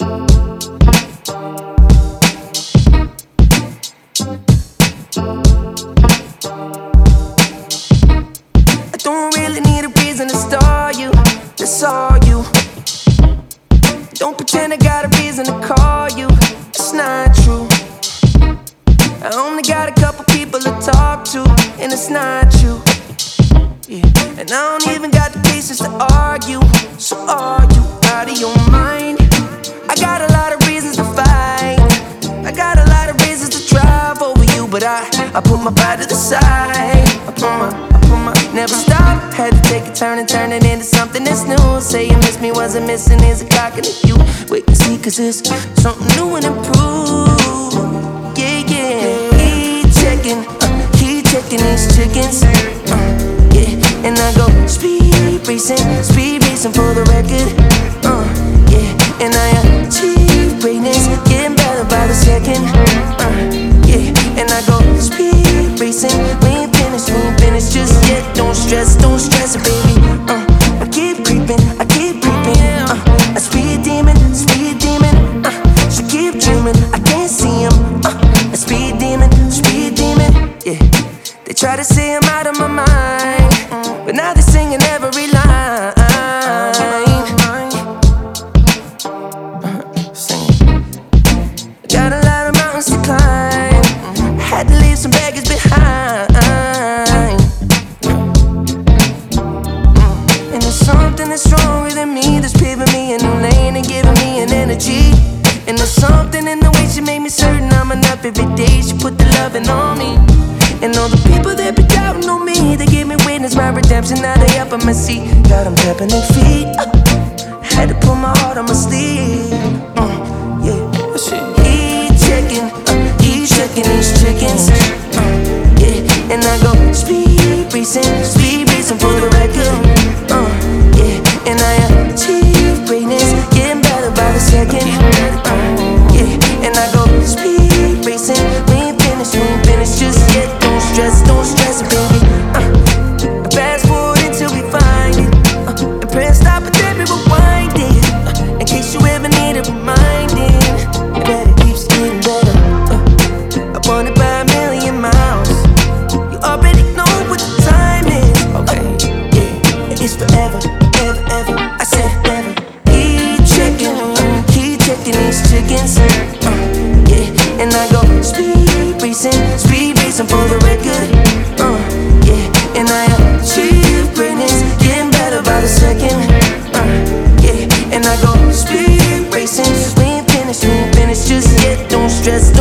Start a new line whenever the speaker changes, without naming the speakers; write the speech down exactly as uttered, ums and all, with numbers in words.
I don't really need a reason to star you, that's all you. Don't pretend I got a reason to call you, it's not true. I only got a couple people to talk to, and it's not you. Yeah. And I don't even got the patience to argue, so are you out of your mind? I got a lot of reasons to fight, I got a lot of reasons to drive over you, but I, I put my pride to the side. I put my, I put my, never stop. Had to take a turn and turn it into something that's new. Say you miss me, wasn't missing, is a cock in you. Wait and see, cause it's something new and improved. Yeah, yeah, keep checking, uh, keep checking these chickens. uh, Yeah, and I go speed racing, speed racing for the record. uh, Yeah, and I achieve greatness, getting better by the second. uh, Yeah, and I go speed racing, we ain't finished, we ain't finished just yet. Don't stress, don't stress it, baby. uh, I keep creeping, I keep creeping. uh, A speed demon, speed demon. uh, She keep dreaming, I can't see him. uh, A speed demon, speed demon. Yeah, they try to say I'm out of my mind, but now they're singing every line. uh, Singing. Got a lot of mountains to climb, had to leave some baggage behind. And there's something that's stronger than me, that's paving me a new lane and giving me an energy. And there's something in the way she made me certain I'm enough every day. She put the loving on me. And all the people that be doubting on me, they gave me witness my redemption, now they up on my seat. Got them tapping their feet. uh, Had to put my heart on my sleeve. uh, Yeah, he checking, uh, he checking these chickens. uh, Yeah, and I go speed racing, speed racing for the record. uh, Yeah, and I achieve greatness, getting better by the second. uh, Yeah, and I go speed racing, we ain't finished, we ain't finished just yet. Don't stress, don't stress it, baby. uh, Fast forward until we find it. uh, And press stop and then we rewind it. uh, In case you ever need a reminding, that it keeps getting better. uh, I want it by a million miles. You already know what the time is. Okay, yeah, it's forever, ever, ever. I said never. Keep checking, uh, keep checking these chickens. uh, Yeah, and I go speed racing, speed racing for the record. uh, Yeah, and I achieve greatness, getting better by the second. uh, Yeah, and I go speed racing, we ain't finished, we ain't finished just yet. Don't stress.